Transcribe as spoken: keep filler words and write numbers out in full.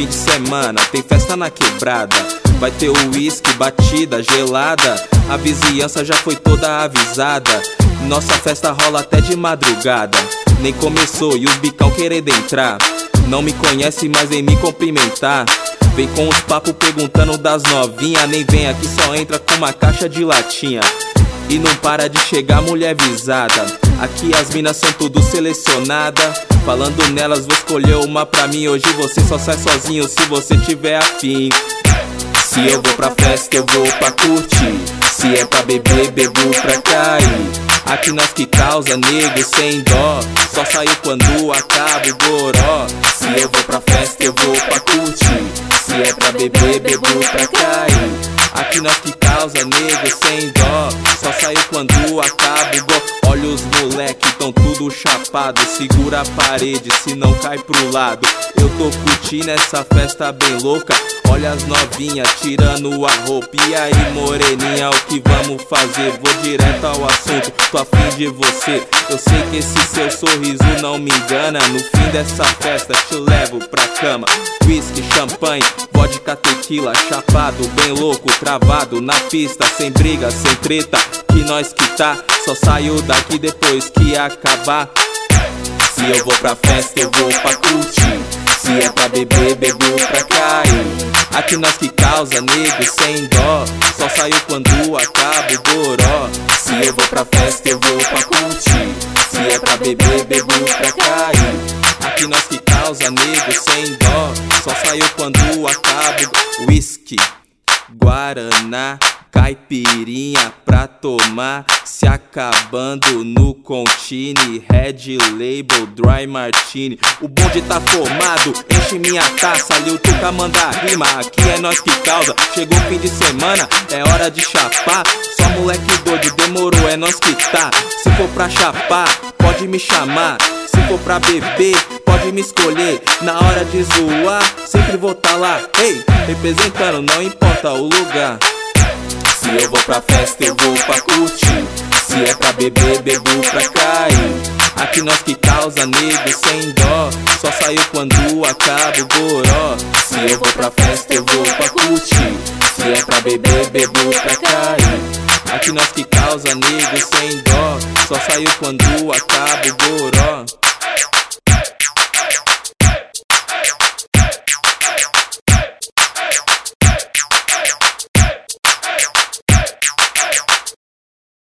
fim de semana tem festa na quebrada. Vai ter uísque, batida, gelada. A vizinhança já foi toda avisada. Nossa festa rola até de madrugada. Nem começou e os bicão querendo entrar. Não me conhece, mas vem me cumprimentar. Vem com os papos perguntando das novinha. Nem vem aqui, só entra com uma caixa de latinha. E não para de chegar mulher visada. Aqui as minas são tudo selecionada. Falando nelas, vou escolher uma pra mim. Hoje você só sai sozinho se você tiver afim. Se eu vou pra festa, eu vou pra curtir. Se é pra beber, bebo pra cair. Aqui nós que causa, nego sem dó. Só saiu quando acaba o goró. Se eu vou pra festa, eu vou pra curtir. Se é pra beber, bebo pra cair. Aqui nós que causa, nego sem dó. Só saiu quando acaba o goró. Olha os moleque, tão tudo chapado. Segura a parede, se não cai pro lado. Eu tô curtindo essa festa bem louca. Olha as novinhas tirando a roupa. E aí moreninha, o que vamos fazer? Vou direto ao assunto, tô afim de você. Eu sei que esse seu sorriso não me engana. No fim dessa festa te levo pra cama. Whisky, champanhe, vodka, tequila. Chapado, bem louco, travado na pista. Sem briga, sem treta, que nós que tá. Só saio daqui depois que acabar. Se eu vou pra festa, eu vou pra curtir. Se é pra beber, bebo pra cair. Aqui nós que causa, nego sem dó. Só saiu quando acaba o goró. Se eu vou pra festa, eu vou pra curtir. Se é pra beber, bebo pra cair. Aqui nós que causa, nego sem dó. Só saiu quando acaba o whisky, guaraná, caipirinha pra tomar. Se acabando no Contini, Red Label, Dry Martini. O bonde tá formado, enche minha taça. Lil Tuca manda rima, aqui é nós que causa. Chegou o fim de semana, é hora de chapar. Só moleque doido, demorou, é nós que tá. Se for pra chapar, pode me chamar. Se for pra beber, pode me escolher. Na hora de zoar, sempre vou tá lá. Ei, representando, não importa o lugar. Se eu vou pra festa, eu vou pra curtir. Se é pra beber, bebo pra cair. Aqui nós que causa, nego sem dó. Só saiu quando acaba o goró. Se eu vou pra festa, eu vou pra curtir. Se é pra beber, bebo pra cair. Aqui nós que causa, nego sem dó. Só saiu quando acaba o goró.